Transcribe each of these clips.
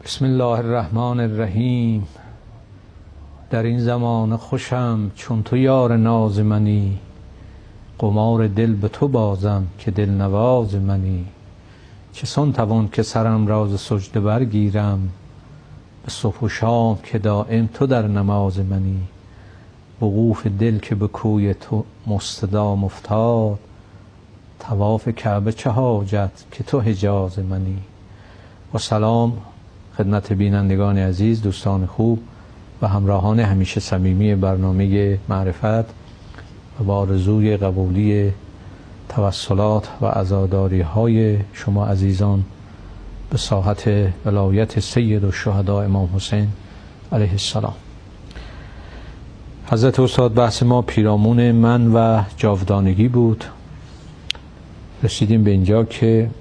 بسم الله الرحمن الرحیم. در این زمان خوشم چون تو یار ناز منی، قمار دل به تو بازم که دل نواز منی. چه سان توان که سرم راز سجده برگیرم، به صبح و شام که دائم تو در نماز منی. وقوف دل که به کوی تو مستدام افتاد، طواف کعبه چه حاجت که تو حجاز منی. و سلام خدمت بینندگان عزیز، دوستان خوب و همراهان همیشه صمیمی برنامه معرفت و با آرزوی قبولی توسلات و عزاداری های شما عزیزان به ساحت ولایت سید الشهداء امام حسین علیه السلام. حضرت استاد بحث ما پیرامون من و جاودانگی بود. رسیدیم به اینجا که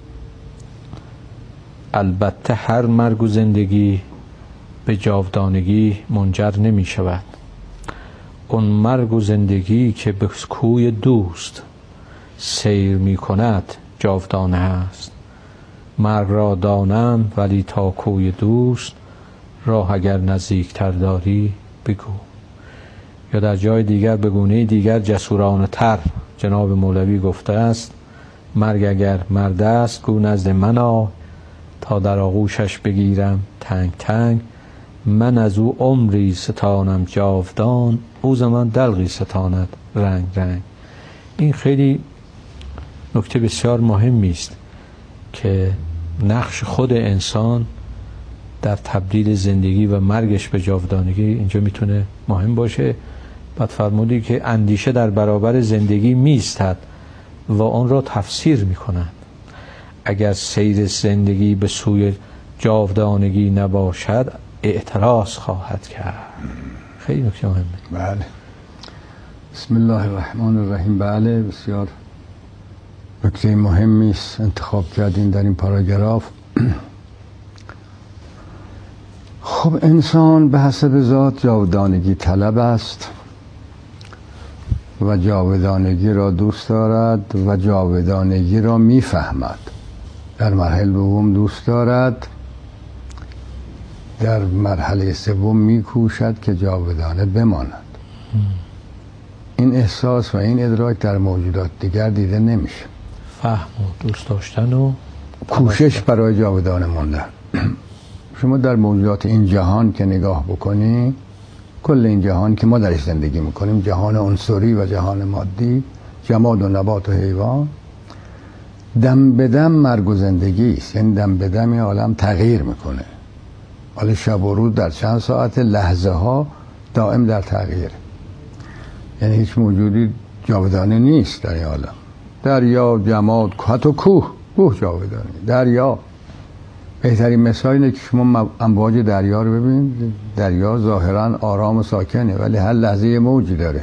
البته هر مرگ و زندگی به جاودانگی منجر نمی شود. اون مرگ و زندگی که به کوی دوست سیر می کند جاودانه است. مرگ را دانم ولی تا کوی دوست، راه اگر نزدیکتر داری بگو. یا در جای دیگر به گونه دیگر جسورانه تر جناب مولوی گفته است: مرگ اگر مرد است گو نزد من آ، تا در آغوشش بگیرم تنگ تنگ. من از او عمری ستانم جاودان، او ز من دلقی ستاند رنگ رنگ. این خیلی نکته بسیار مهمی است که نقش خود انسان در تبدیل زندگی و مرگش به جاودانگی اینجا میتونه مهم باشه. بعد فرمودی که اندیشه در برابر زندگی میستد و آن را تفسیر میکنند. اگر سیر زندگی به سوی جاودانگی نباشد اعتراض خواهد کرد. خیلی نکته مهمه. بله. بسم الله الرحمن الرحیم. بله، بسیار نکته مهمی است انتخاب کردین در این پاراگراف. خب انسان به حسب ذات جاودانگی طلب است و جاودانگی را دوست دارد و جاودانگی را میفهمد. در مرحله دوم دوست دارد، در مرحله سوم میکوشد که جاودانه بماند. این احساس و این ادراک در موجودات دیگر دیده نمیشه. فهم و دوست داشتن و کوشش برای جاودانه ماندن. شما در موجودات این جهان که نگاه بکنی، کل این جهان که ما درش زندگی میکنیم، جهان عنصری و جهان مادی، جماد و نبات و حیوان، دم به دم مرگ و زندگی است. یعنی دم به دم این عالم تغییر میکنه. حالا شب و روز در چند ساعت، لحظه ها دائم در تغییر. یعنی هیچ موجودی جاودانه نیست در این عالم. دریا، جماد، حتی کوه جاودانه. دریا بهترین مثال اینه که شما امواج دریا رو ببینید. دریا ظاهرا آرام و ساکنه ولی هر لحظه یه موجی داره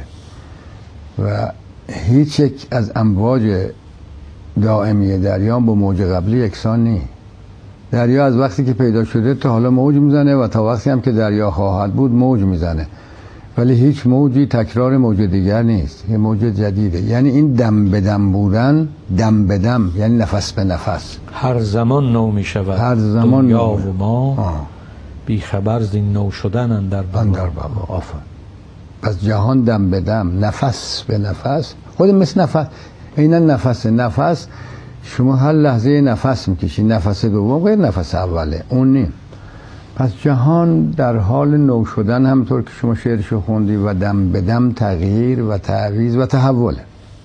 و هیچ یک از امواج دائمی دریا با موج قبلی یکسان نیست. دریا از وقتی که پیدا شده تا حالا موج میزنه و تا وقتی هم که دریا خواهد بود موج میزنه، ولی هیچ موجی تکرار موج دیگر نیست، یه موج جدیده. یعنی این دم به دم بودن، دم به دم یعنی نفس به نفس، هر زمان نو میشود. هر زمان دنیا نو و ما بی خبر زین نو شدن اندر بقا. آفر. پس جهان دم به دم، نفس به نفس، خود مثل نفس. عیناً نفس شما هر لحظه نفس میکشی، نفس دوم غیر نفس اوله، اون نیم. پس جهان در حال نو شدن، همونطور که شما شعرشو خوندی، و دم به دم تغییر و تعویض و تحوله.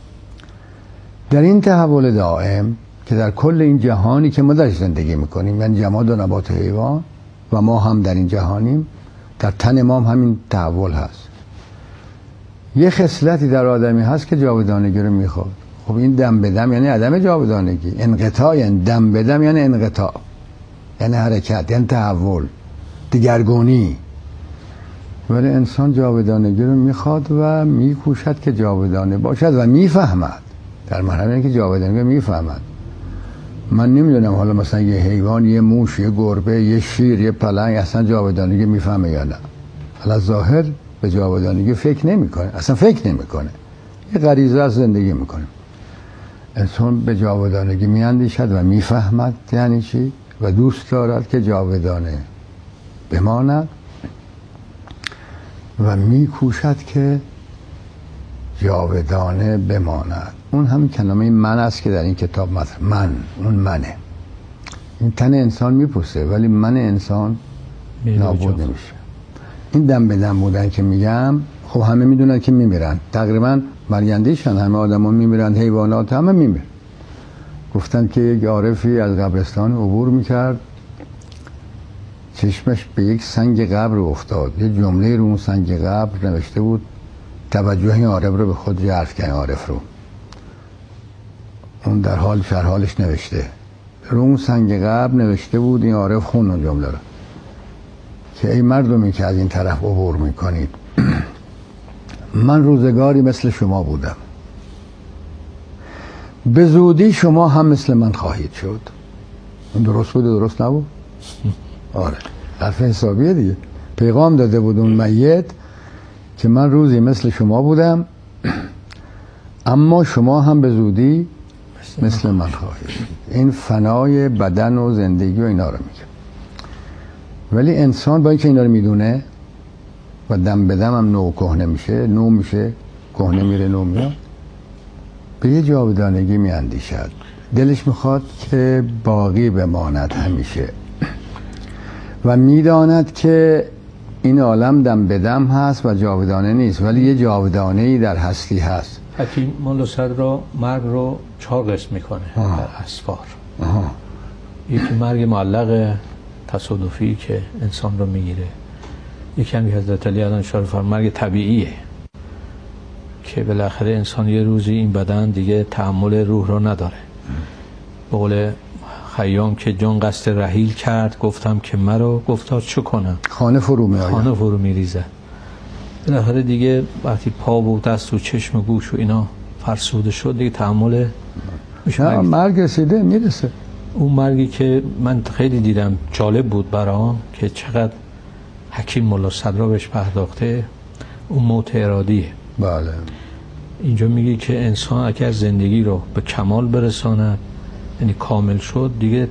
در این تحول دائم که در کل این جهانی که ما درش زندگی میکنیم، یعنی جماد و نبات و حیوان و ما هم در این جهانیم، در تن ما هم همین تحول هست. یه خصلتی در آدمی هست که جاودانگی رو میخواد. خب این دم به دم یعنی عدم جاودانگی. انقطاع یعنی دم به دم یعنی انقطاع، یعنی حرکت، یعنی تحول، دگرگونی. ولی انسان جاودانگی رو میخواد و میکوشد که جاودانه باشد و میفهمد. در مرحله که جاودانگی میفهمد. من نمیدونم حالا مثلا یه حیوان، یه موش، یه گربه، یه شیر، یه پلنگ اصلا جاودانگی میفهمه یا نه. حالا ظاهر به جاودانگی فکر نمیکنه، اصلا فکر نمیکنه، یه غریزه از زندگی میکنه. انسان به جاودانگی میاندیشد و میفهمد یعنی چی و دوست دارد که جاودانه بماند و میکوشد که جاودانه بماند. اون همین کلمه من است که در این کتاب مطرح. من، اون منه. این تن انسان میپوسه ولی من انسان نابود نمیشه. این دم به دم بودن که میگم، خب همه میدونن که میمیرن، تقریبا مرگندیشن، همه آدما میمیرن، حیوانات همه میمیرن. گفتن که یک عارفی از قبرستان عبور میکرد، چشمش به یک سنگ قبر افتاد. یه جمله رو اون سنگ قبر نوشته بود، توجه این عارف رو به خود جلب کرد. عارف رو اون در حالش نوشته، رو اون سنگ قبر نوشته بود، این عارف خون اون جمله رو که ای مردمی که از این طرف عبور میکنید، من روزگاری مثل شما بودم، به زودی شما هم مثل من خواهید شد. این درست بود؟ درست نبود؟ آره، حرف حسابیه دیگه. پیغام داده بود اون میت که من روزی مثل شما بودم، اما شما هم به زودی مثل من خواهید شد. این فنای بدن و زندگی و اینا رو میگه. ولی انسان با اینکه اینا رو میدونه و دم به دم هم نو کهنه میشه، نو میشه، کهنه میره، نو میاد، به یه جاودانگی میاندیشد. دلش میخواد که باقی بماند همیشه و میداند که این عالم دم به دم هست و جاودانه نیست، ولی یه جاودانه‌ای در هستی هست. حکیم مولا صدر مرگ رو 4 قسم میکنه در اسفار. یکی مرگ معلق تصادفی که انسان رو میگیره، یکی هم حضرت علی الان اشاره فرمود مرگ طبیعیه که بالاخره انسان یه روزی این بدن دیگه تحمل روح رو نداره. به قول خیام که جان قصد رحیل کرد، گفتم که مرا گفتا چه کنم، خانه فرو میریزه. بالاخره دیگه وقتی پا و دست و چشم و گوش و اینا فرسوده شد دیگه تحمل مرگ رسیده، میرسه. اون مرگی که من خیلی دیدم جالب بود برام که چقدر حکیم مولا صدرا بهش پرداخته، اون موت ارادیه. بله. اینجا میگه که انسان اگر زندگی رو به کمال برساند، یعنی کامل شد، دیگه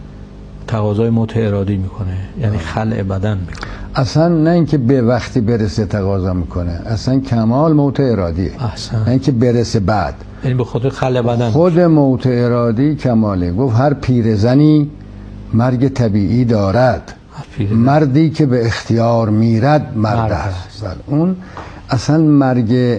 تقاضای موت ارادی میکنه، یعنی خلع بدن میکنه. اصلا نه اینکه به وقتی برسه تقاضا میکنه، اصلا کمال موت ارادیه. نه اینکه برسه بعد، یعنی به خود خلع بدن خود موت ارادی کماله. گفت هر پیرزنی مرگ طبیعی دارد، مردی که به اختیار میرد مرد است. اون اصلا مرگ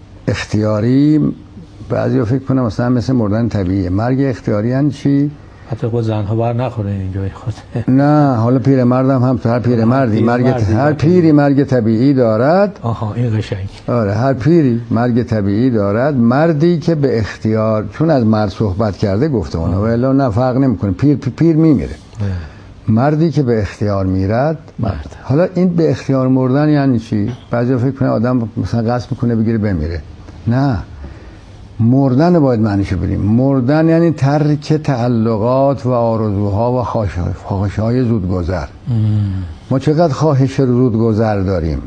اختیاری بعضی فکر کنم مثلا مثل مردن طبیعیه. مرگ اختیاری یعنی چی؟ حتی با زنها بر نخوره اینجا خود. نه، حالا پیرمردم هم هر پیرمردی هر پیری مرگ طبیعی دارد. آها، این قشنگ. آره، هر پیری مرگ طبیعی دارد، مردی که به اختیار، چون از مرد صحبت کرده گفته اونو، ولی نه فرق نمیکنه، پیر میمیره. مردی که به اختیار میرد مرد. حالا این به اختیار مردن یعنی چی؟ بعضی فکر کنه آدم مثلا قصد میکنه بگیره بمیره. نه، مردن باید معنیشو بریم. مردن یعنی ترک تعلقات و آرزوها و خواهش‌های زودگذر. ما چقدر خواهش زودگذر داریم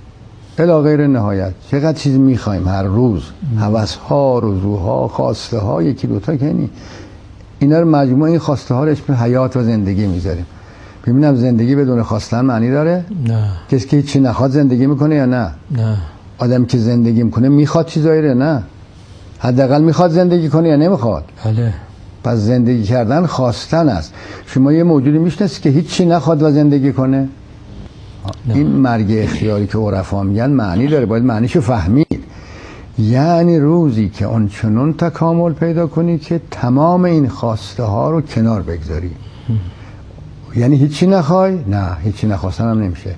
الی غیر نهایت، چقدر چیز میخوایم هر روز، هوس‌ها، آرزوها، خواسته ها، یکی دوتا که نی. اینا رو مجموعه این خواسته ها رو اسم حیات و زندگی میذاریم. ببینم زندگی بدون خواستن معنی داره؟ نه. کسی که هیچی نخواد زندگی میکنه یا نه؟ نه. آدم که زندگی میکنه میخواد چیزایی رو؟ نه. حداقل میخواد زندگی کنه یا نمیخواد؟ بله. پس زندگی کردن خواستن است. شما یه موجودی میشناسید که هیچی نخواد و زندگی کنه؟ نه. این مرگ اختیاری که عرفا میگن معنی داره، باید معنیشو فهمید. یعنی روزی که اون چنون تکامل پیدا کنی که تمام این خواسته ها رو کنار بگذاری. یعنی هیچی نخوای؟ نه، هیچی نخواستن هم نمیشه.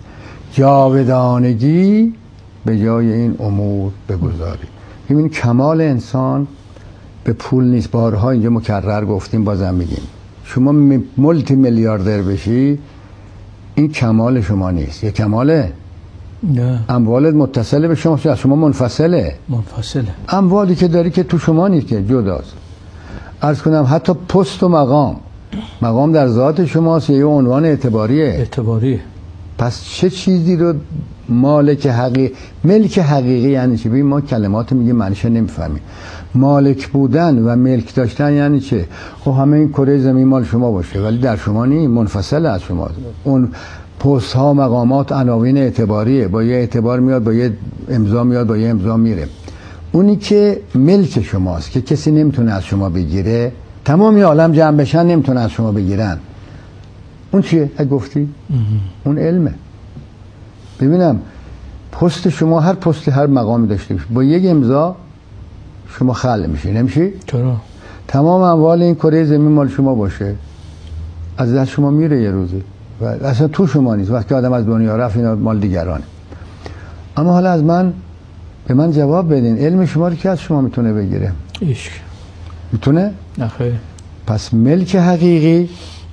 جاودانگی به جای این امور بگذاری. این کمال انسان به پول نیست. بارها اینجا مکرر گفتیم، بازم میگیم، شما مولتی میلیاردر بشی این کمال شما نیست. یه کماله؟ نه. اموالت متصله به شما، شما منفصله. اموالی که داری که تو شما نیست، که جداست. عرض کنم حتی پست و مقام در ذات شماست، یه عنوان اعتباریه. پس چه چیزی رو ملک حقیقی یعنی چی؟ ببین ما کلمات میگیم معنیش نمیفهمیم. مالک بودن و ملک داشتن یعنی چه؟ خب همه این کره زمین مال شما باشه ولی در شما نیست، منفصل از شما. اون پست ها، مقامات، عناوین اعتباریه، با یه اعتبار میاد، با یه امضا میاد، با یه امضا میره. اونی که ملک شماست که کسی نمیتونه از شما بگیره، تمامی عالم جمع بشن نمیتونه از شما بگیرن، اون چیه؟ گفتی اون علمه. ببینم پست شما، هر پستی هر مقامی داشته باشه، با یک امضا شما خلع میشی، نمیشی؟ چرا؟ تمام اموال این کره زمین مال شما باشه، از دست شما میره یه روزی و اصلا تو شما نیست. وقتی آدم از دنیا رفت اینا مال دیگرانه. اما حالا از من به من جواب بدین، علم شما رو که از شما میتونه بگیره؟ عشق میتونه؟ نخیر. پس ملک حقیقی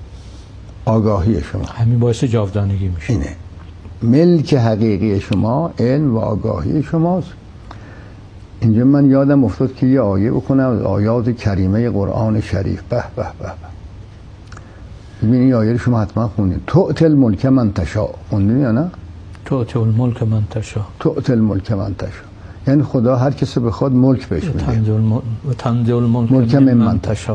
آگاهی شما، همین باعث جاودانگی میشه. اینه ملک حقیقی شما، علم و آگاهی شماست. اینجا من یادم افتاد که یه آیه بکنم از آیات کریمه قرآن شریف. به به به ببین این آیه رو شما حتما خوندین. تؤتی الملک من تشاء، خوندین یا نه؟ تؤتی الملک من تشاء. تؤتی الملک من تشاء یعنی خدا هر کسی بخواد ملک بهش میده. و تنزع الملک من تشاء.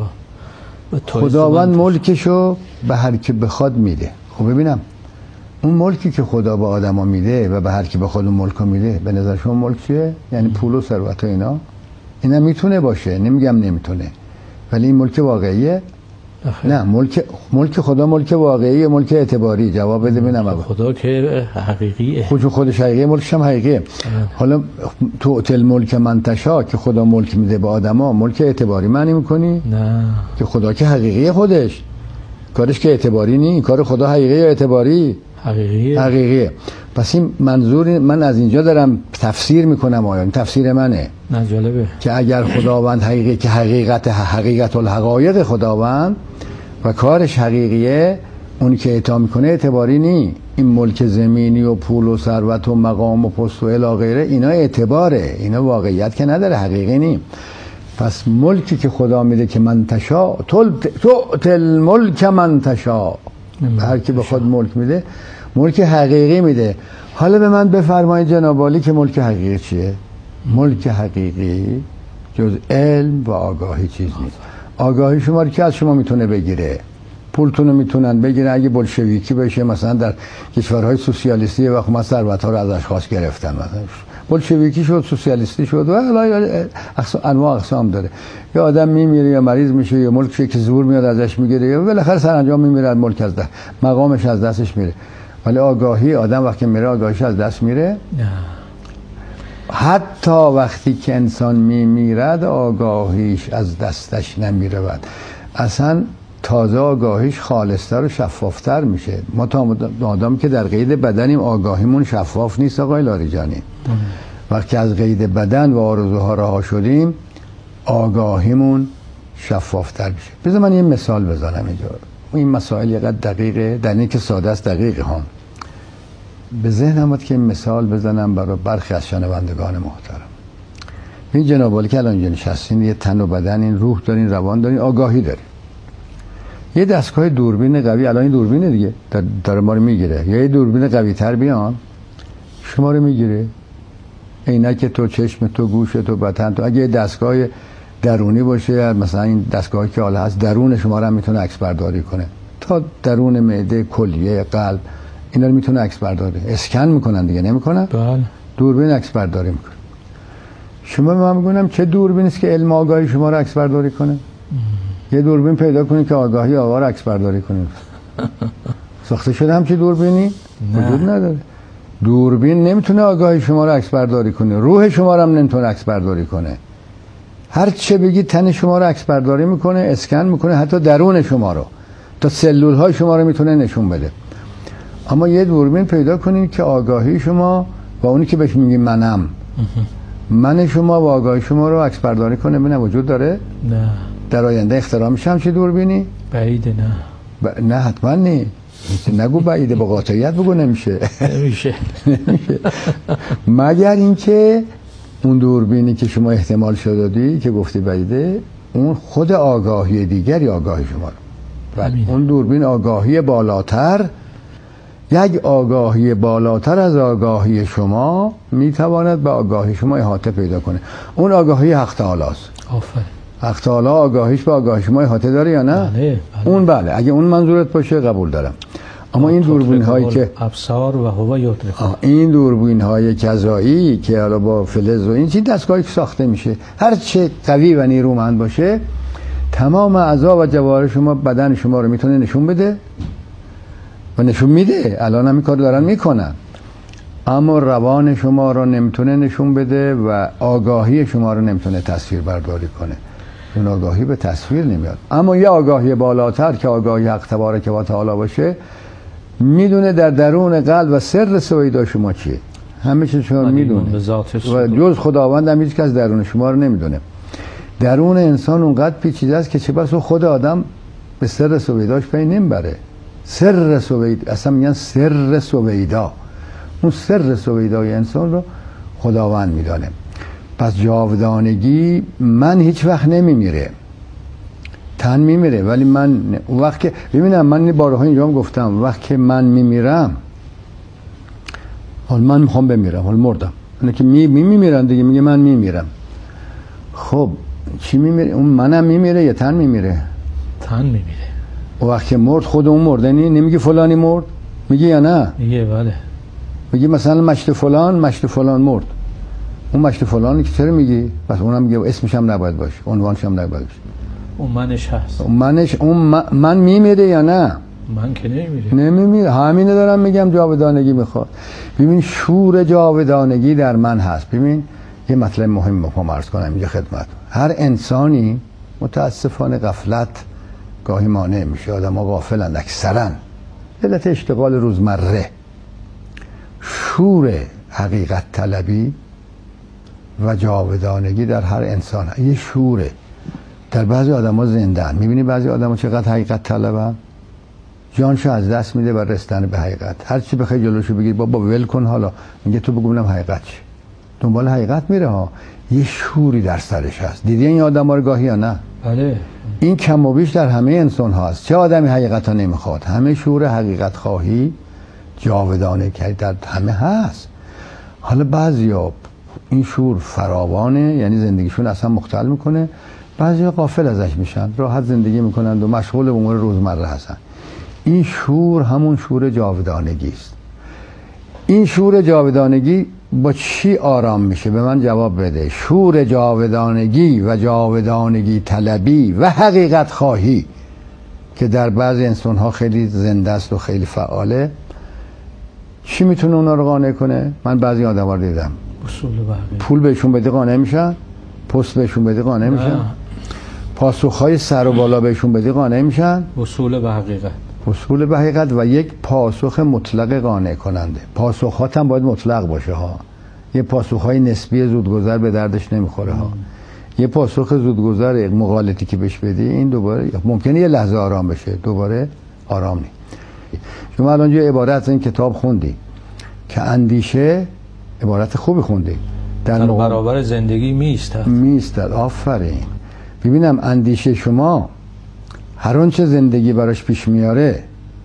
خداوند ملکشو به هر کی بخواد میده. خب ببینم اون ملکی که خدا به آدما میده و به هر کی بخواد اون ملکو میده، به نظر شما ملک چیه؟ یعنی پول و ثروت و اینا میتونه باشه، نمیگم نمیتونه، ولی این ملک واقعیه؟ نه، ملک خدا ملک واقعیه، ملک اعتباری. جواب بده ببینم. خدا که حقیقیه، خودش حقیقیه، ملکش هم حقیقیه. حالا تؤتی الملک من تشاء که خدا ملک میده به آدما، ملک اعتباری معنی میکنی؟ نه، که خدا که حقیقیه، خودش کارش که اعتباری نی. کار خدا حقیقیه یا اعتباری؟ حقیقیه. پس این منظور من از اینجا دارم تفسیر میکنم. آیا تفسیر منه؟ نه جالبه که اگر خداوند حقیقی، که حقیقت الحقایق خداوند و کارش حقیقیه، اونی که اعطا میکنه اعتباری نی. این ملک زمینی و پول و ثروت و مقام و پست و الی غیره اینا اعتباره، اینا واقعیت که نداره، حقیقی نی. پس ملکی که خدا میده که من تشاء، تؤتی الملک من تشاء، هر کی بخواد ملک میده، ملک حقیقی میده. حالا به من بفرمایید جناب عالی که ملک حقیقی چیه؟ ملک حقیقی جز علم و آگاهی چیز نیست. آگاهی شما رو که از شما میتونه بگیره، پولتون رو میتونن بگیرن. اگه بلشویکی بشه مثلا در کشورهای سوسیالیستی وقت ما ثروت‌ها رو ازش خواست گرفتن، مثلا بلشویکی شد، سوسیالیستی شد و انواع اقسام داره. یا آدم میمیره یا مریض میشه یا ملک که زور میاد ازش میگیره یا بالاخره سرانجام میمیره، ملک از دست، مقامش از دستش میره. ولی آگاهی آدم وقتی میره آگاهیش از دست میره؟ نه. حتی وقتی که انسان میمیرد آگاهیش از دستش نمیرود، اصلا تازه آگاهیش خالصتر و شفافتر میشه. ما تا آدم که در قید بدنیم آگاهیمون شفاف نیست آقای لاریجانی. وقتی از قید بدن و آرزوها رها شدیم آگاهیمون شفافتر میشه. بذار من یه مثال بزنم اینجا. این مسائل یه قدر دقیقه، در این که ساده است دقیقه ها. به ذهنم اومد که این مثال بزنم برای برخی از شنوندگان محترم. این جناب عالی که الان اینجا نشستین، یه تن و بدن، این روح دارین، روان دارین، آگاهی دارین. یه دستگاه دوربین قوی، الان این دوربینه دیگه داره ما رو میگیره، یا یه دوربین قوی تر بیان شما رو میگیره، عینک تو، چشم تو، گوش تو، بدن تو. اگه یه دستگاه درونی باشه، مثلا این دستگاهی که حالا هست درون شما رو هم میتونه عکس برداری کنه، تا درون معده، کلیه، قلب، اینا رو میتونه عکس برداری، اسکن میکنن دیگه، نمیکنن؟ بله. دوربین عکس برداری میکنه. شما به من میگونم چه دوربینی است که علم آگاهی شما رو عکس برداری کنه؟ یه دوربین پیدا کنید که آگاهی آقا رو عکس برداری کنید. ساخته شده همچین دوربینی؟ وجود نداره. دوربین نمیتونه آگاهی شما رو عکس برداری کنه، روح شما رو هم نمیتونه عکس برداری کنه. هر چه بگی تن شما رو عکس برداری میکنه، اسکن میکنه، حتی درون شما رو، تا سلول های شما رو میتونه نشون بده. اما یه دوربین پیدا کنید که آگاهی شما و اونی که بهش میگیم منم، من شما و آگاهی شما رو عکس برداری کنه. ببینم وجود داره؟ نه. در آینده اختراع میشه همچین دوربینی؟ بعیده. نه نه حتما نی. نگو بعیده، با قاطعیت بگو نمیشه. نمیشه. مگر اینکه اون دوربینی که شما احتمال شده دادی که گفتی بعیده، اون خود آگاهی دیگری آگاهی شما رو. اون دوربین آگاهی بالاتر، یک آگاهی بالاتر از آگاهی شما میتواند به آگاهی شما احاطه پیدا کنه. اون آگاهی حق تعالی است. آفرین. حق تعالی آگاهیش به آگاهی شما احاطه داره یا نه؟ بله. اون بله، اگه اون منظورت باشه قبول دارم. اما این دوربین هایی که ابصار و هو یدرک، این دوربین های کذایی که حالا با فلز و این چیز دستگاهی که ساخته میشه، هر چه قوی و نیرومند باشه تمام اعضا و جوارح شما، بدن شما رو میتونه نشون بده و نشون میده. الان هم این کار دارن میکنن، اما روان شما رو نمیتونه نشون بده و آگاهی شما رو نمیتونه تصویر برداری کنه. اون آگاهی به تصویر نمیاد. اما یه آگاهی بالاتر که آگاهی حق تبارک و تعالی باشه، میدونه در درون قلب و سر سویدا شما چیه، همه چیز شما میدونه و جز خداوند هم هیچ کس درون شما رو نمیدونه. درون انسان اونقدر پیچیده است که چه بس خود آدم به سر سویداش پی نمیبره. سر سویدا، اصلا میگن سر سویدا، اون سر سویدای انسان رو خداوند میدانه. پس جاودانگی، من هیچ وقت نمیمیره، تن میمیره، ولی من وقت که ببینم، من این بارها اینجا هم گفتم، وقت که من میمیرم، حال من میخوام بمیرم، حال مردم، اینه که میمیرن دیگه، میگه من میمیرم. خب چی میمیره؟ اون منم میمیره یا تن میمیره؟ تن میمیره. و وقت که مرد خود اون مرده، نمیگه فلانی مرد، میگه یا نه؟ میگه بله. میگه مثلا مشت فلان مرد، اون مشت فلانی که چرا میگی؟ پس اونم میگه اسمش هم نباید باشه، عنوانش هم نباید باشه، اون منش هست. اون من میمیره یا نه؟ من که نمیمیره. همینه دارم میگم، جاودانگی میخواد. ببین شور جاودانگی در من هست. ببین یه مطلب مهم میخوام عرض کنم اینجا خدمت. هر انسانی متاسفانه غفلت گاهی مانع میشه، آدم‌ها غافلن اکثرا، علت اشتغال روزمره. شور حقیقت طلبی و جاودانگی در هر انسان یه شوره. در بعضی آدم‌ها زنده‌اند. می‌بینی بعضی آدم‌ها چقدر حقیقت طلبن، جانشو از دست میده بر رسیدن به حقیقت. هر چی بخوای جلوشو بگیر، بابا ول کن، حالا میگه تو بگو ببینم حقیقت چی. دنبال حقیقت میره ها. یه شوری در سرش هست. دیدی این آدم‌ها رو گاهی یا نه؟ بله. این کم و بیش در همه انسان هست. چه آدمی حقیقت ها نمیخواد؟ همه شور حقیقت خواهی، جاودانه که در همه هست. حالا بعضیا این شور فراوانه، یعنی زندگیشون اصلا مختل میکنه، بعضیا غافل ازش میشن، راحت زندگی میکنن و مشغول به امور روزمره هستن. این شور همون شور جاودانگی است. این شور جاودانگی با چی آرام میشه؟ به من جواب بده. شور جاودانگی و جاودانگی طلبی و حقیقت خواهی که در بعضی انسان ها خیلی زنده است و خیلی فعاله، چی میتونه اونا رو قانع کنه؟ من بعضی آدم ها دیدم پول بهشون بدی قانع میشن، پست بهشون بدی قانع میشن، پاسخهای سر و بالا بهشون بدی قانع میشن. وصول به حقیقت، وصول به حقیقت و یک پاسخ مطلق قانع کننده. پاسخات هم باید مطلق باشه ها. یه پاسخهای نسبی زودگذر به دردش نمیخوره ها. یه پاسخ زودگذر مغالطی که بهش بدی، این دوباره ممکنه یه لحظه آرام بشه، دوباره آرام نی. شما الان یه عبارت از این کتاب خوندی که اندیشه، عبارت خوبی خوندی، در برابر زندگی میستد. آفرین. ببینم اندیشه شما هر آنچه زندگی براش پیش میاره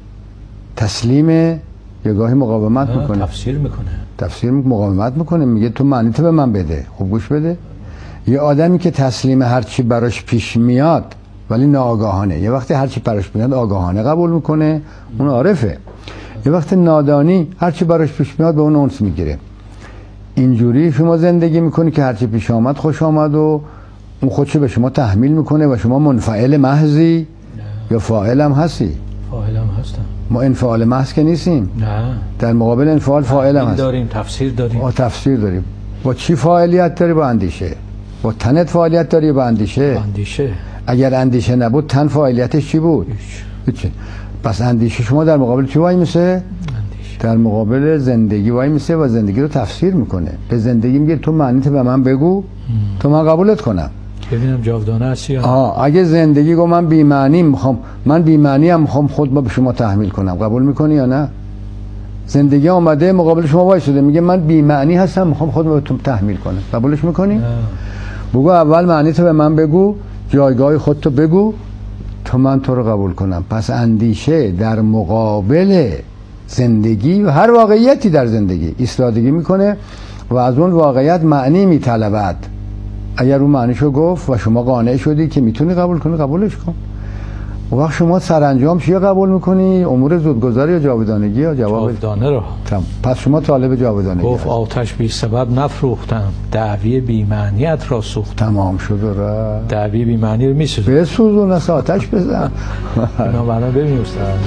تسلیمه یا گاهی مقاومت میکنه؟ تفسیر مقاومت میکنه، میگه تو معنیت به من بده. خب گوش بده. یه آدمی که تسلیم هر چی براش پیش میاد ولی ناآگاهانه، یه وقتی هر چی براش میاد آگاهانه قبول میکنه، اون عارفه. یه وقت نادانی هر چی براش پیش میاد به اون انس میگیره. اینجوری شما زندگی میکنی که هر چی پیش آمد خوش آمد و اون خودشو به شما تحمیل میکنه و شما منفعل محضی یا فاعل هم هستی؟ فاعل هم هستم. ما انفعال محض که نیستیم. نه. در مقابل انفعال فاعل هم هست. داریم، تفسیر داریم. تفسیر داریم. با چی فاعلیت داری؟ با اندیشه. با تنت فاعلیت داری با اندیشه؟ با اندیشه. اگر اندیشه نبود تن فاعلیتش چی بود؟ هیچ. پس اندیشه شما در مقابل چی وای میسه؟ در مقابل زندگی وای میسه و زندگی رو تفسیر میکنه. به زندگی میگه تو معنیت به من بگو تو من قبولت کنم. ببینم جاودانه هستی یا نه. اگه زندگی گفت من بی معنی میخوام، من بی معنی ام میخوام خود به شما تحمیل کنم، قبول میکنی یا نه؟ زندگی اومده مقابل شما وایساده میگه من بی معنی هستم میخوام خود به تو تحمیل کنم، قبولش میکنی؟ نه. بگو اول معنی تو به من بگو، جایگاه خودتو بگو تا من تو رو قبول کنم. پس اندیشه در مقابل زندگی و هر واقعیتی در زندگی ایستادگی میکنه و از اون واقعیت معنی میطلبد. اگر اون معنیشو گفت و شما قانع شدی که میتونی قبول کنی، قبولش کن. وقت شما سرانجام چی قبول میکنی؟ امور زودگذر یا جاودانگی؟ یا جاودانه رو. پس شما طالب جاودانگی. گفت آتش بی سبب نفروختم، دعوی بی معنیت را سوختم. تمام شد و رفت. دعوی بی معنی رو میسوزن. بسوزون، از آتش بزن. اینا معنا ببینید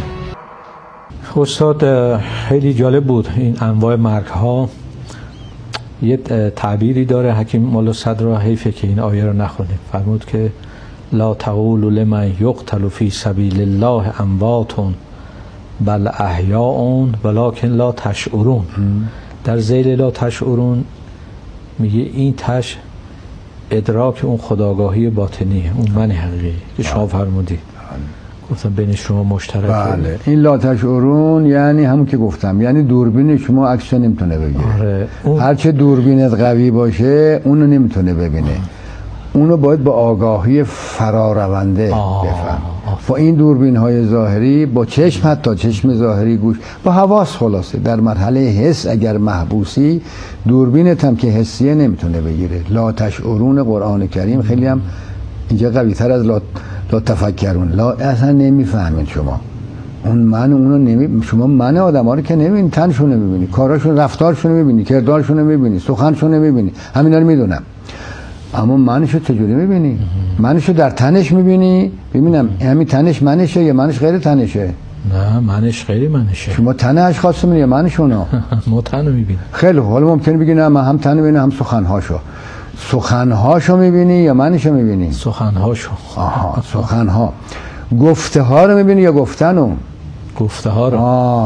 استاد. خیلی جالب بود این انواع مرگ ها. یه تعبیری داره حکیم مولا صدر، حیفه که این آیه رو نخونیم. فرمود که لا تقولوا لمن یقتل فی سبیل الله اموات بل احیاء ولکن لا تشعرون. در ذیل لا تشعرون میگه این تش ادراک اون خودآگاهی باطنیه، اون من حقیقی که شما فرمودی. گفتم بین شما مشترک. بله، این لا تشعرون یعنی همون که گفتم، یعنی دوربین شما عکس نمیتونه بگیره. آره. هرچه دوربینت قوی باشه اونو نمیتونه ببینه. اونو باید با آگاهی فرارونده بفهم. با این دوربین های ظاهری، با چشم، حتی چشم ظاهری، گوش، با حواس، خلاصه در مرحله حس اگر محبوسی، دوربینت هم که حسیه نمیتونه بگیره. لا تشعرون قرآن کریم خیلی هم اینجا قوی تر از لا تفکرون. لا اصلا نمیفهمین شما اون من اونو شما من آدم ها رو که نمیبینی، تنشون نمیبینی، کاراشون، رفتارشون نمیبینی، کردارشون نمیبینی، سخنشون نمیبینی، همینا رو میدونم. اما منشو چجوری میبینی؟ منشو در تنش میبینی؟ ببینم همین تنش منشه یا منش غیر تنشه؟ نه، منش غیر منشه. شما تن اشخاص میبینی یا منشونو؟ ما تنو میبینیم. خیلی حالا ممکنه بگی نه من هم تن میبینم هم سخنهاشو. سخنهاشو میبینی یا منشو میبینی؟ سخنهاشو. آها، سخنها. گفته ها رو میبینی یا گفتنو؟ گفته ها رو.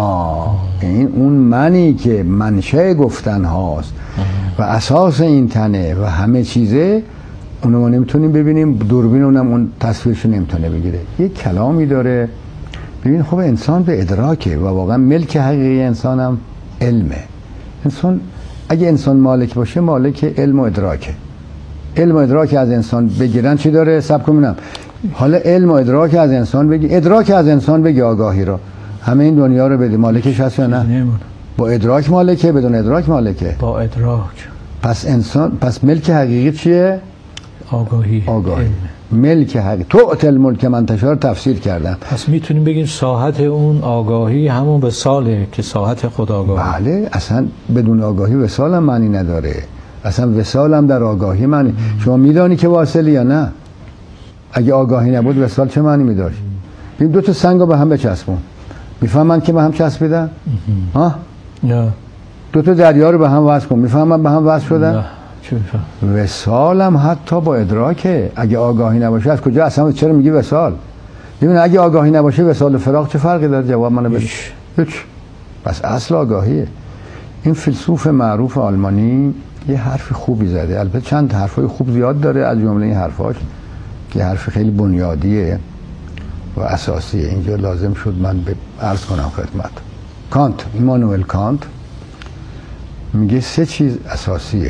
این اون منی که منشأ گفتن هاست و اساس این تنه و همه چیزه، اونو ما نمیتونیم ببینیم. دوربین اونم اون تصویرشو نمیتونه بگیره. یک کلامی داره. ببین خب انسان به ادراکه و واقعا ملک حقیقی انسانم علمه. انسان اگه انسان مالک باشه، مالک علم و ادراکه. علم و ادراک از انسان بگیرن چی داره؟ سب کنم. حالا علم و ادراک از انسان بگی، ادراک از انسان بگی، آگاهی رو، همه این دنیا رو بده، مالکش هست یا نه؟ با ادراک مالکه، بدون ادراک مالکه؟ با ادراک. پس انسان، پس ملک حقیقی چیه؟ آگاهی. ملک حقیقی. تو الملک من تشاء تفسیر کردم. پس میتونیم بگیم ساحت اون آگاهی همون وصاله که ساحت خودآگاهی. بله، اصلا بدون آگاهی وصال هم معنی نداره. اصلا وصال هم در آگاهی معنی. شما میدانی که واصلی یا نه؟ اگه آگاهی نبود وصال چه معنی میداشت؟ این دو تا سنگو به هم بچسبون، میفهمن که به هم چسبیدن؟ ها؟ نه. دو تا دریا رو به هم وصل کن، میفهمن به هم وصل شدن؟ نه. چه میفهم؟ وصال هم حتی با ادراکه. اگه آگاهی نباشه از کجا اصلا چرا میگی وصال؟ ببین اگه آگاهی نباشه وصال و فراق چه فرقی داره؟ جواب منو بده. هیچ. پس اصل آگاهیه. این فیلسوف معروف آلمانی یه حرف خوبی زده. البته چند حرفای خوب زیاد داره، از جمله این حرفاش که حرف خیلی بنیادیه و اساسیه. اینجا لازم شد من عرض کنم خدمت. کانت، ایمانوئل کانت میگه 3 چیز اساسیه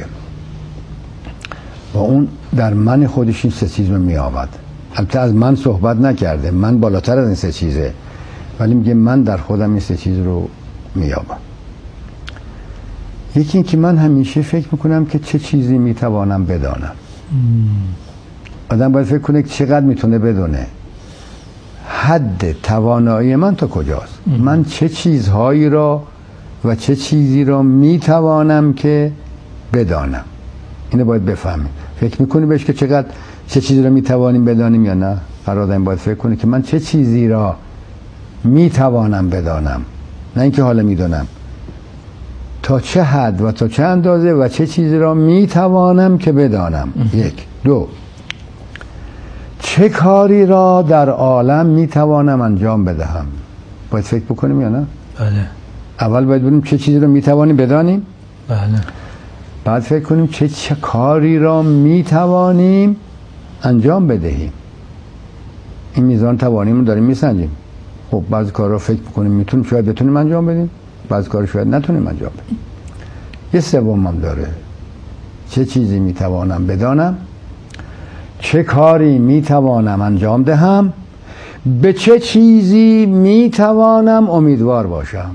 و اون در من خودش این 3 چیز رو میآمد. البته از من صحبت نکرده، من بالاتر از این 3 چیزه، ولی میگه من در خودم این 3 چیز رو میآمد. یکی این که من همیشه فکر میکنم که چه چیزی میتوانم بدانم. آدم باید فکر کنه که چقدر میتونه بدونه، حد توانایی من تا کجاست، من چه چیزهایی را و چه چیزی را میتوانم که بدانم. اینو باید بفهمیم. فکر میکنی بهش که چقدر چه چیزی را میتوانیم بدانیم یا نه؟ فرادن باید فکر کنه که من چه چیزی را میتوانم بدانم، نه اینکه حالا میدونم، تا چه حد و تا چه اندازه و چه چیزی را میتوانم که بدانم. 1. 2. چه کاری را در عالم میتوانم انجام بدهم. باید فکر بکنیم یا نه؟ بله. اول باید ببینیم چه چیزی را میتوانیم بدانیم. بله. بعد فکر کنیم چه کاری را میتوانیم انجام بدهیم. این میزان توانیم رو داریم میسنجیم. خب بعضی کار را فکر بکنیم میتونیم، شاید بتونیم انجام بدیم، بعضی کار شاید نتونیم انجام بدیم. یه سوم هم داره، چه چیزی میتوانم بدانم، چه کاری میتوانم انجام دهم، به چه چیزی میتوانم امیدوار باشم.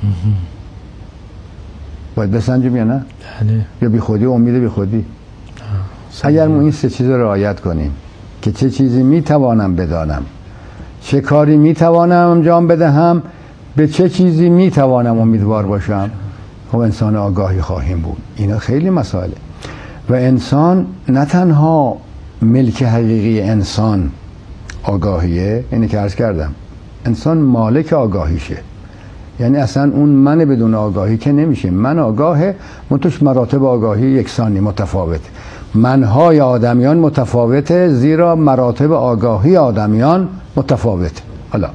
باید بسنجیم یا نه؟ یا بی خودی، امید بی خودی. اگر ما این 3 چیز رو رعایت کنیم که چه چیزی میتوانم بدانم، چه کاری میتوانم انجام بدهم، به چه چیزی میتوانم امیدوار باشم. خب انسان آگاهی خواهیم بود. اینا خیلی مسائله. و انسان نه تنها ملک حقیقی انسان آگاهیه، اینه که عرض کردم انسان مالک آگاهیشه. یعنی اصلا اون من بدون آگاهی که نمیشه. من آگاهه، منتوش مراتب آگاهی یکسانی متفاوت. منهای آدمیان متفاوته، زیرا مراتب آگاهی آدمیان متفاوته. حالا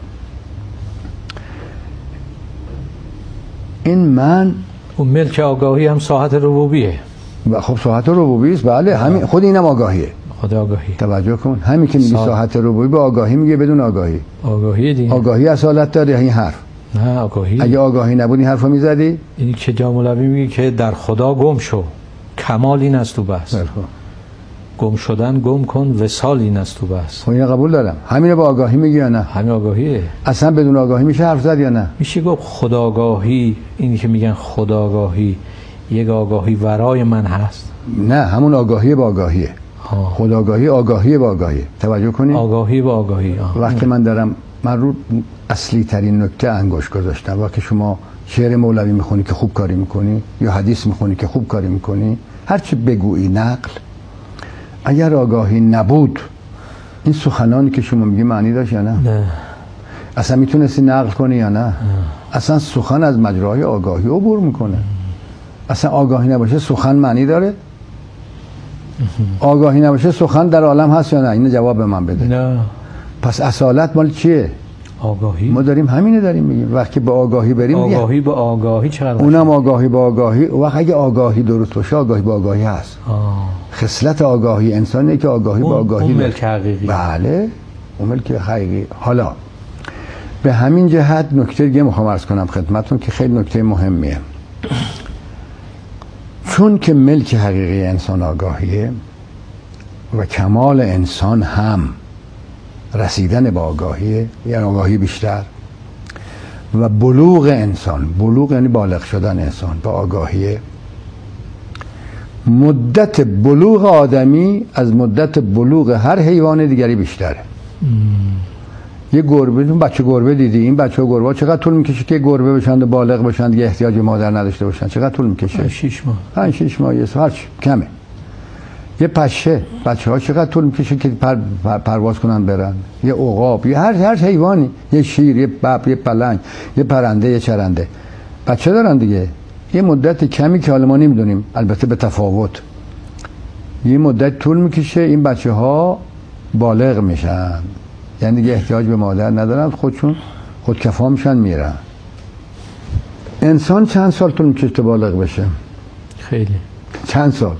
این من اون ملک آگاهی هم ساحت ربوبیه. خب ساحت ربوبی است. بله همین خود اینم آگاهیه. خود آگاهی. توجه کن، همین که میگی ساحت ربوبی به آگاهی میگه بدون آگاهی. آگاهی دیگه. آگاهی اصالت داره این حرف. نه آگاهی. اگه آگاهی نبود این حرفو میزدی؟ اینی که جا مولوی میگه که در خدا گم شو، کمال این است تو بس. گم شدن گم کن، وصال این است تو بس. خب اینو قبول دارم. همینو با آگاهی میگی یا نه؟ همین آگاهیه. اصلا بدون آگاهی میشه حرف زد یا نه؟ میشه گفت خودآگاهی، اینی که میگن خودآگاهی یک آگاهی ورای من هست. نه، همون آگاهی با آگاهیه. خودآگاهی آگاهی با آگاهیه. توجه کنید. آگاهی با آگاهی. وقتی من رو اصلی ترین نکته انگشت گذاشتم. وقتی شما شعر مولوی میخونی که خوب کاری میکنی، یا حدیث میخونی که خوب کاری میکنی، هرچی بگویی نقل، اگر آگاهی نبود این سخنانی که شما میگی معنی داشت یا نه؟ نه. اصلا میتونستی نقل کنی یا نه؟ اصلا سخن از مجرای آگاهی عبور میکنه. اصلا آگاهی نباشه سخن معنی داره؟ آگاهی نباشه سخن در عالم هست یا نه؟ اینو جواب به من بده. نه. پس اصالت مال چیه؟ آگاهی. ما همینه داریم میگیم. وقتی به آگاهی بریم، آگاهی با آگاهی چقدر اونم آگاهی با آگاهی. وقتی اگه آگاهی درست باشه آگاهی با آگاهی هست. خصلت آگاهی انسانه که آگاهی با آگاهی. اون ملک حقیقی. بله اون ملک حقیقی. حالا به همین جهت نکته دیگه میخوام عرض کنم خدمتتون که خیلی نکته مهمیه. چون که ملک حقیقی انسان آگاهیه و کمال انسان هم رسیدن به آگاهیه، یعنی آگاهی بیشتر، و بلوغ انسان، بلوغ یعنی بالغ شدن انسان به آگاهیه، مدت بلوغ آدمی از مدت بلوغ هر حیوان دیگری بیشتره. یه گربه، بچه گربه دیدی؟ این بچه گربه چقدر طول میکشه که گربه بشن و بالغ بشن دیگه احتیاج مادر نداشته باشن؟ چقدر طول میکشه؟ 6 ماه. 5-6 ماه، یه سال کمه. یه پشه بچه ها چقدر طول میکشه که پرواز کنن برن؟ یه عقاب، یه هر حیوانی، یه شیر، یه ببر، یه پلنگ، یه پرنده، یه چرنده بچه دارن دیگه. یه مدت کمی که حالا ما نمیدونیم، البته به تفاوت، یه مدت طول میکشه این بچه ها بالغ میشن، یعنی دیگه احتیاج به مادر ندارن، خودکفا میشن میرن. انسان چند سال طول میکشه تا بالغ بشه؟ خیلی. چند سال؟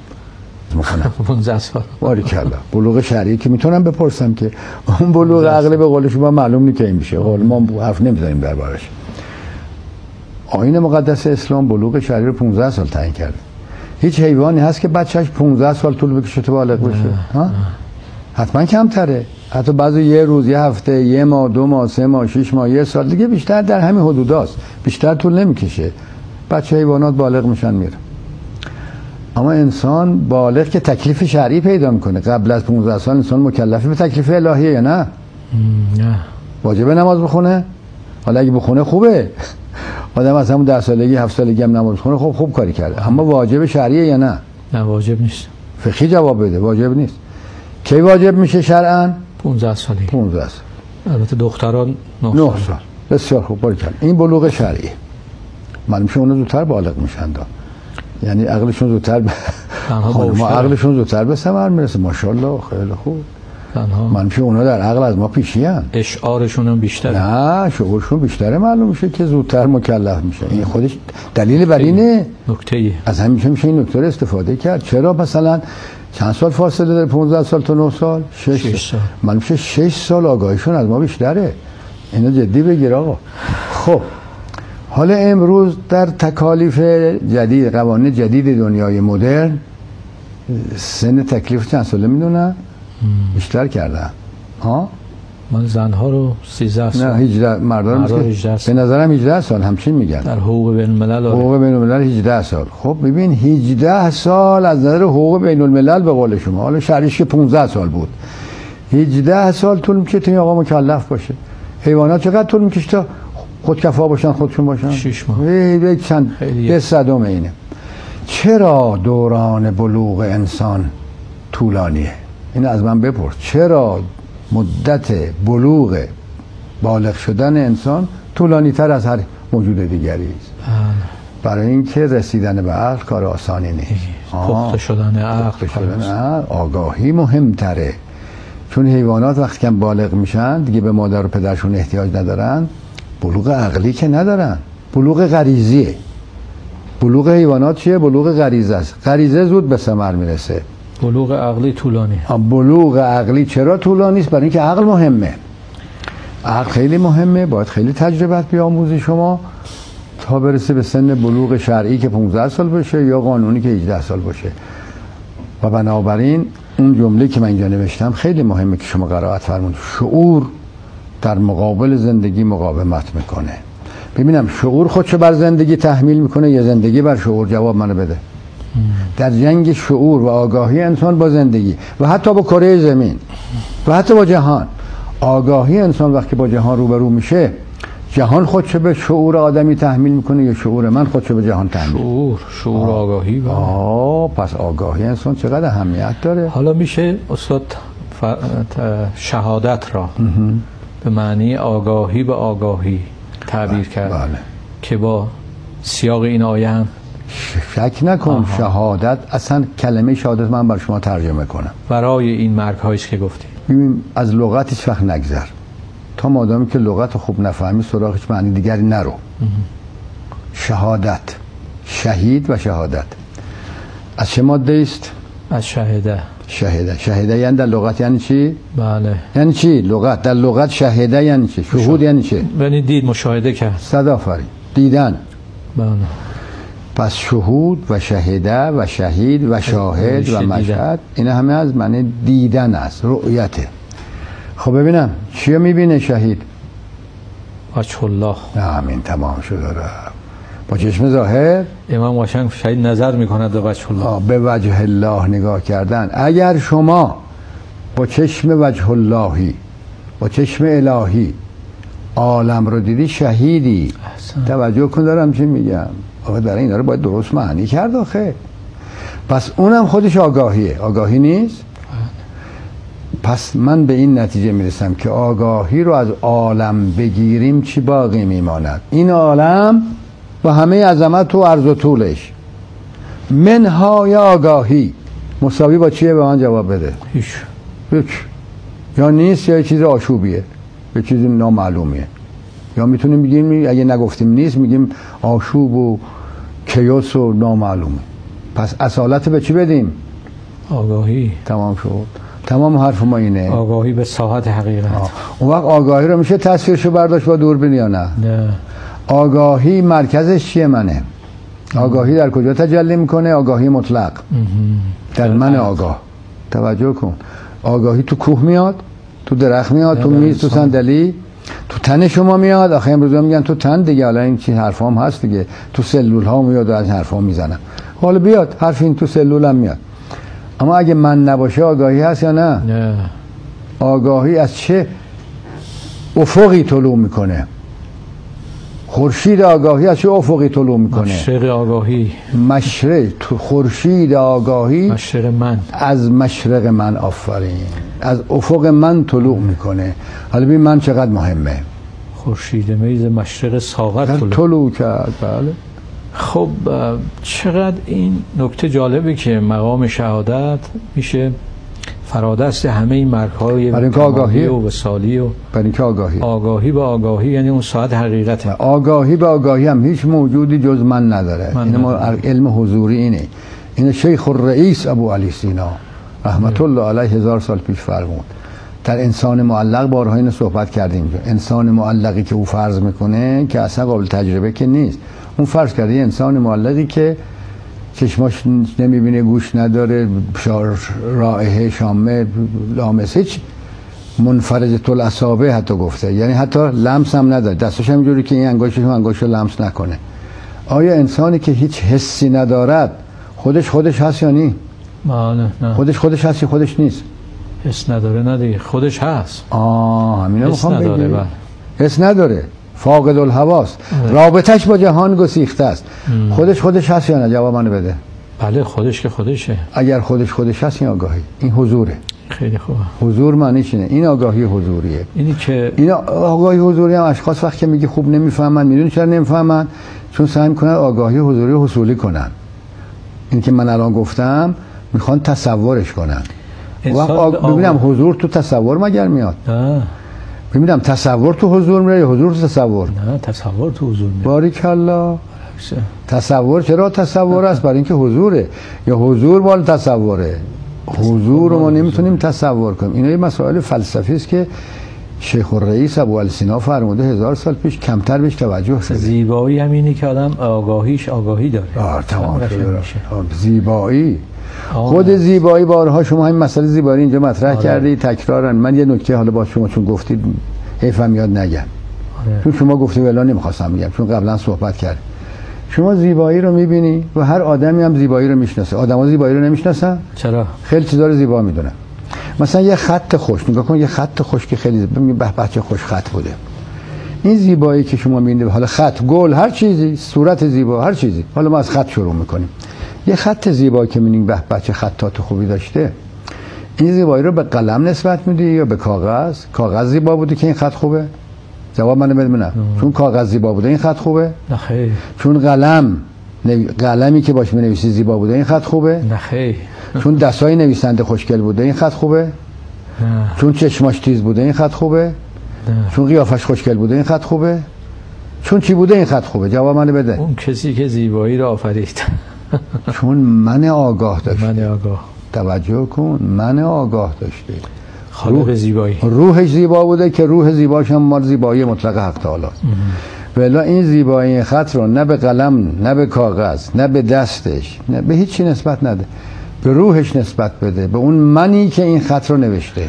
15 سال. باریکلا. بلوغ شرعی که میتونم بپرسم که اون بلوغ عقلی به قول شما معلوم نیست که میشه. قول ما حرف نمیزنیم دربارش. آیین مقدس اسلام بلوغ شرعی رو 15 سال تعیین کرده. هیچ حیوانی هست که بچه‌اش 15 سال طول بکشه تا بالغ بشه؟ ها؟ حتما کمتره. حتی بعضی یه روز، یه هفته، یه ماه، 2 ماه، 3 ماه، 6 ماه، یه سال دیگه، بیشتر در همین حدوداست. بیشتر طول نمیکشه. بچه حیوانات بالغ میشن میره. اما انسان بالغ که تکلیف شرعی پیدا میکنه. قبل از 15 سال انسان مکلفه به تکلیف الهیه یا نه؟ نه. واجبه نماز بخونه؟ حالا اگه بخونه خوبه. آدم از همون 10 سالگی 7 سالگی هم نماز بخونه خب خوب کاری کرده. اما واجب شرعیه یا نه؟ نه واجب نیست. فقهی جواب بده. واجب نیست. کی واجب میشه شرعاً؟ 15 سالگی. 15 سال. البته دختران 9 سال. بسیار خوب باریکلا. این بلوغ شرعی. معلوم میشه اونا زودتر بالغ میشن. یعنی عقلشون زودتر ما عقلشون زودتر به ثمر میرسه. ماشاءالله خیلی خوب. معلوم میشه اونا در عقل از ما پیشی ان. اشعارشون هم بیشتره. نه شعورشون بیشتره. معلوم میشه که زودتر مکلف میشه. این خودش دلیل بر اینه. نکته‌ای. از همین میشه این نکته رو استفاده کرد. چرا مثلا چند سال فاصله داره 15 سال تا 9 سال؟ 6 سال. معلوم میشه 6 سال آگاهیشون از ما بیشتره. اینو جدی بگیر آقا. خب حالا امروز در تکالیف جدید، قوانین جدید دنیای مدرن، سن تکلیف چند ساله میدونن؟ بیشتر کردن. ها؟ من زنها رو 13 سال. نه 18 مردان به نظرم 18 سال همچین میگن. در حقوق بین الملل. حقوق بین الملل 18 سال. خب ببین 18 سال از نظر حقوق بین الملل به قول شما، حالا شرعیش که 15 سال بود. 18 سال طول میکشه تا این آقا مکلف باشه. حیوانات چقدر طول میکشه تا خودکفا باشن، خودشون باشن؟ 6 ماه. یک چند یه صدم اینه. چرا دوران بلوغ انسان طولانیه؟ این از من بپرس. چرا مدت بلوغ بالغ شدن انسان طولانی تر از هر موجود دیگری است؟ برای اینکه رسیدن به عقل کار آسانی نیست. پخته شدن عقل، آگاهی مهمتره. چون حیوانات وقتی که بالغ میشن دیگه به مادر و پدرشون احتیاج ندارن، بلوغ عقلی که ندارن، بلوغ غریزیه. بلوغ حیوانات چیه؟ بلوغ غریزه است. غریزه زود به ثمر میرسه. بلوغ عقلی طولانی. بلوغ عقلی چرا طولانی است؟ برای اینکه عقل مهمه. عقل خیلی مهمه، باید خیلی تجربت بیاموزی شما تا برسه به سن بلوغ شرعی که 15 سال باشه یا قانونی که 18 سال باشه. و بنابراین اون جمله که من اینجا نوشتم خیلی مهمه که شما قرائت فرمود. شعور در مقابل زندگی مقاومت میکنه. ببینم شعور خودشو بر زندگی تحمیل میکنه یا زندگی بر شعور؟ جواب منو بده. در جنگ شعور و آگاهی انسان با زندگی و حتی با کره زمین و حتی با جهان. آگاهی انسان وقتی با جهان روبرو میشه، جهان خودشو به شعور آدمی تحمیل میکنه یا شعور من خودشو به جهان تحمیل؟ شعور آگاهی. پس آگاهی انسان چقدر اهمیت داره. حالا میشه استاد شهادت را به معنی آگاهی به آگاهی تعبیر کرد. بله. که با سیاق این آیه هم شک نکن. شهادت، اصلا کلمه شهادت من بر شما ترجمه کنم. برای این مرگ هایش که گفتی. ببین از لغت هیچ وقت نگذر. تا مادامی که لغت خوب نفهمی سراغ هیچ معنی دیگری نرو. شهادت، شهید و شهادت از چه ماده است؟ از شهده. شهده یعنی در لغت یعنی چی؟ بله. یعنی چی؟ لغت در لغت شهده یعنی چی؟ شهود یعنی چی؟ یعنی دید، مشاهده کرد. صد آفرین. دیدن. بله. پس شهود و شهده و شهید و شاهد و مشهد اینا همه از معنی دیدن است، رؤیته. خب ببینم چی میبینه شهید؟ وجه الله. آمین. تمام شد. با چشم ظاهر امام قشنگ شهید نظر میکند به وجه الله. به وجه الله نگاه کردن. اگر شما با چشم وجه اللهی، با چشم الهی عالم رو دیدی، شهیدی. توجه کن دارم چی میگم. آقا در این رو باید درست معنی کرد آخه. پس اونم خودش آگاهیه. آگاهی نیست؟ پس من به این نتیجه میرسم که آگاهی رو از عالم بگیریم چی باقی میماند؟ این عالم و همه عظمت و عرض و طولش. منهای آگاهی مساوی با چیه؟ به من جواب بده. هیچ. یا نیست یا چیز آشوبیه، یه چیز نامعلومیه. یا میتونیم بگیم اگه نگفتیم نیست میگیم آشوب و کیوس و نامعلومه. پس اصالت به چی بدیم؟ آگاهی. تمام شد. تمام حرف ما اینه. آگاهی به ساحت حقیقت. اون وقت آگاهی رو میشه تصویرشو برداشت با دوربین یا نه؟ آگاهی مرکزش چیه منه؟ آگاهی در کجا تجلی میکنه؟ آگاهی مطلق. در من آگاه. توجه کن. آگاهی تو کوه میاد، تو درخت میاد، تو میز، تو صندلی، تو تن شما میاد. آخه امروزا میگن تو تن دیگه، حالا این چی حرفام هست دیگه، تو سلول ها میاد و از حرفام میزنن. حالا بیاد حرف این تو سلولم میاد. اما اگه من نباشه آگاهی هست یا نه؟ آگاهی از چه افقی طلوع میکنه؟ خورشید آگاهی از چه افقی طلوع میکنه؟ مشرق آگاهی. مشرق. خورشید آگاهی مشرق من. از مشرق من. آفرین. از افق من طلوع میکنه. حالا ببین من چقدر مهمه. خورشید میز مشرق ساغر طلوع کرد. بله. خب چقدر این نکته جالبه که مقام شهادت میشه فرادست همه این مرگ‌های آگاهی و وصالی و برای اینکه آگاهی به آگاهی یعنی اون ساعت حقیقته. آگاهی به آگاهی هم هیچ موجودی جز من نداره. این ما علم حضوری اینه. این شیخ الرئیس ابو علی سینا رحمت الله علیه 1000 سال پیش فرمود. در انسان معلق بارها اینو صحبت کردیم. انسان معلقی که او فرض میکنه که اصلا قابل تجربه که نیست. اون فرض کرده انسان معلقی که چشماش نمیبینه، گوش نداره، رائحه شامه لامس، هیچ منفرجه الاصابع حتی گفته، یعنی حتی لمس هم نداره، دستش هم اینجوری که این انگشتش رو لمس نکنه. آیا انسانی که هیچ حسی ندارد خودش هست یا نی؟ نه. خودش هست یا خودش نیست؟ حس نداره نه دیگه، خودش هست. همینو میخوام نداره. بگم. حس نداره، فاقد الحواس، رابطش با جهان گسیخته است. خودش هست یا نه؟ جواب منو بده. بله خودش که خودشه. اگر خودش هست این آگاهی، این حضوره. خیلی خوبه. حضور معنیش اینه، این آگاهی حضوریه. اینی که این آگاهی حضوری هم اشخاص وقتی که میگی خوب نمیفهمن، میدونی چرا نمیفهمن؟ چون سعی میکنن آگاهی حضوری حصولی کنن. این که من الان گفتم میخوان تصورش کنن. ببینم حضور تو تصور مگر میاد؟ نه. ببینم تصور تو حضور میره یا حضور تو تصور؟ نه تصور تو حضور میره. باریکالله. تصور چرا تصور است؟ برای اینکه حضوره. یا حضور مال تصوره. حضور رو ما نمیتونیم تصور کنیم. اینا یه مسائل فلسفی است که شیخ الرئیس ابوعلی سینا فرموده 1000 سال پیش، کمتر بهش توجه شده. زیبایی همینه که آدم آگاهی داره. تمام شده. زیبایی خود زیبایی بارها شما همین مسئله زیبایی اینجا مطرح کردید تکرارن. من یه نکته حالا با شما چون گفتید حیفم یاد نگم. چون شما گفتید ولی نمیخواستم بگم چون قبلا صحبت کردیم. شما زیبایی رو میبینی و هر آدمی هم زیبایی رو میشناسه. آدما زیبایی رو نمیشناسن؟ چرا؟ خیلی چیزا رو زیبا میدونن. مثلا یه خط خوش، نگاه کن یه خط خوش که خیلی به بچه خوش خط بوده. این زیبایی که شما میبینید، حالا خط، گل، هر چیزی، صورت زیبا، هر چیزی. حالا ما از خط شروع میکنیم. یه خط زیبایی که میبینید به بچه خطات خوبی داشته، این زیبایی رو به قلم نسبت میدی یا به کاغذ؟ کاغذ زیبا بوده که این خط خوبه؟ جواب منو بده. نه چون کاغذ زیبا بوده این خط خوبه؟ نه خیر. چون قلمی که باش می‌نویسی زیبا بوده این خط خوبه؟ نه خیر. چون دستای نویسنده خوشگل بوده این خط خوبه؟ نه. چون چشماش تیز بوده این خط خوبه؟ نه. چون قیافش خوشگل بوده این خط خوبه؟ چون چی بوده این خط خوبه؟ جواب منو بده. اون کسی که زیبایی رو آفرید. چون من آگاه داشته. من آگاه. توجه کن، من آگاه داشته. خالق زیبایی. روحش زیبا بوده که روح زیباش هم مال زیبایی مطلق حق تعالی است. ولی این زیبایی خط رو نه به قلم، نه به کاغذ، نه به دستش، نه به هیچ چی نسبت نده. به روحش نسبت بده، به اون منی که این خط رو نوشته.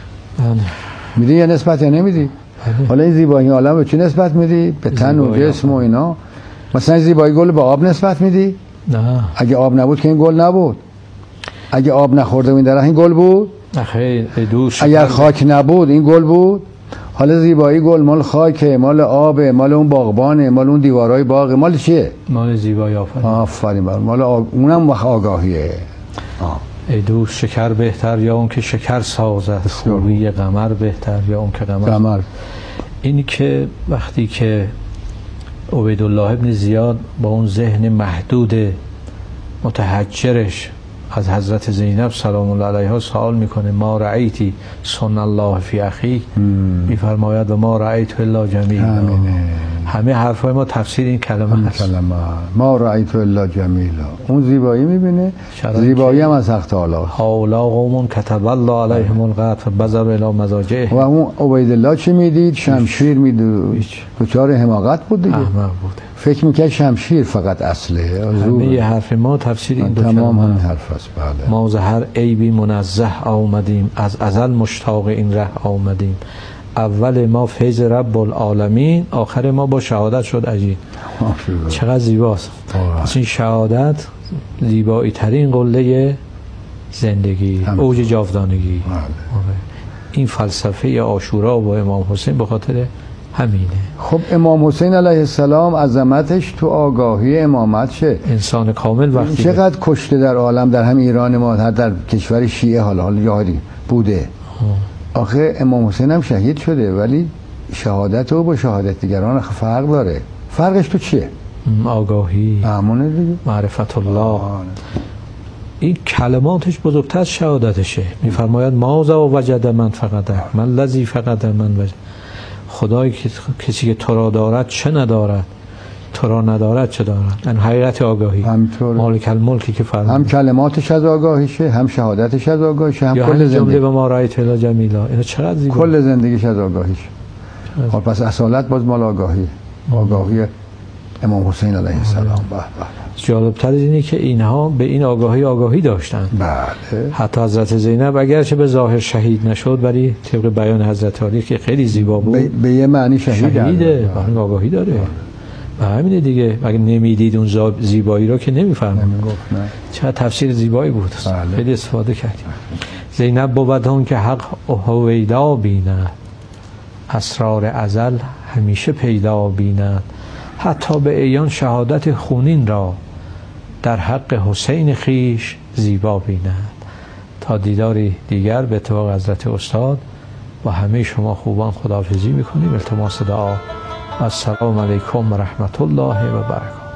میدی یا نسبت یا نمیدی؟ حالا این زیبایی عالم به چی نسبت میدی؟ به تن و جسم و اینا. مثلا زیبایی گل به آب نسبت میدی؟ نه. اگه آب نبود که این گل نبود. اگه آب نخورده این درخت این گل بود؟ خیر. اگر خاک نبود این گل بود؟ حالا زیبایی گل مال خاکه، مال آبه، مال اون باغبانه، مال اون دیوارای باغه، مال چیه؟ مال زیبایی آفرین. مال اونم آگاهیه. ای دوست شکر بهتر یا اون که شکر سازد، خوبی قمر بهتر یا اون که قمر. اینی که وقتی که عبیدالله ابن زیاد با اون ذهن محدود متحجرش از حضرت زینب سلام الله علیها سوال میکنه ما رأیتی سن الله فی اخی، میفرماید و ما رأیت الا جمیلا. همه حرفای ما تفسیر این کلمه هست. ما رأیت الا جمیلا. اون زیبایی میبینه، زیبایی هم از حق تعالی. هؤلاء قوم کتب الله علیهم القتل فبذروا الی مضاجعهم. و اون عبیدالله چی میدید؟ شمشیر میدید. دچار حماقت بود دیگه. احمق بود. فکر میکنه شمشیر فقط اصله. همه حرف ما تفسیر این دو تمام همین حرف است. بله. ما ز هر عیبی منزه آمدیم، از ازل مشتاق این ره آمدیم. اول ما فیض رب العالمین، آخر ما با شهادت شد عجیب. چقدر زیباست. پس این شهادت زیبایی ترین قله زندگی، اوج جاودانگی. این فلسفه عاشورا با امام حسین به خاطر همینه. خب امام حسین علیه السلام عظمتش تو آگاهی امامت شه. انسان کامل وقتی چقدر کشته در عالم، در هم ایران ما، در کشور شیعه حالا جاهدی بوده. آخه امام حسین هم شهید شده ولی شهادت او با شهادت دیگران فرق داره. فرقش تو چیه؟ آگاهی، امونه دیگه، معرفت الله. این کلماتش بزرگتر از شهادتشه. میفرماید ماذا وجد من فقده، من لذی فقده من وجد. خدای کسی که تو را دارد چه ندارد، تو را ندارد چه دارد. این حقیقت آگاهی. مالک الملکی که فرمود. هم کلماتش از آگاهیشه، هم شهادتش از آگاهیشه، هم کل زندگی. و ما رأیت الا جمیلا. اینا چقدر زیبا. کل زندگیش از آگاهیشه. خب پس اصالت باز مال آگاهی. آگاهی امام حسین علیه السلام. جالب‌تر از اینه که اینها به این آگاهی داشتن. بله. حتی حضرت زینب اگرچه به ظاهر شهید نشد ولی طبق بیان حضرت علی که خیلی زیبا بود به یه معنی شهیده. آگاهی داره. و همینه دیگه. اگه نمیدید اون زیبایی رو که نمیفهمید. چه تفسیر زیبایی بود. خیلی استفاده کردیم. زینب بود آن که حق هویدا بیند، اسرار ازل همیشه پیدا بیند. حتی به عیان شهادت خونین را، در حق حسین خویش زیبا بیند. تا دیداری دیگر به اتفاق حضرت استاد با همه شما خوبان خداحافظی میکنیم. التماس دعا. السلام علیکم و رحمت الله و برکاته.